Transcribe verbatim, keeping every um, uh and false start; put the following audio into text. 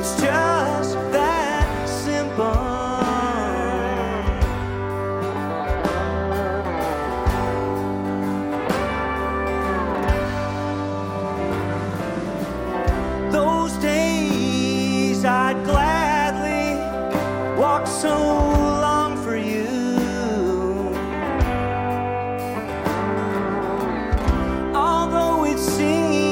It's just that simple. Those days I'd gladly